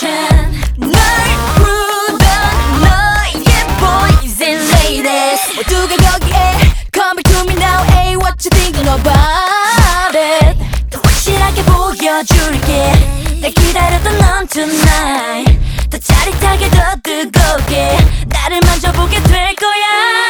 널 부르던 너의 boys and ladies 모두가 여기에 Come to me now, hey what you thinking about it 더 확실하게 보여줄게 날 기다렸던 넌 tonight 더 짜릿하게 더 뜨겁게 나를 만져보게 될 거야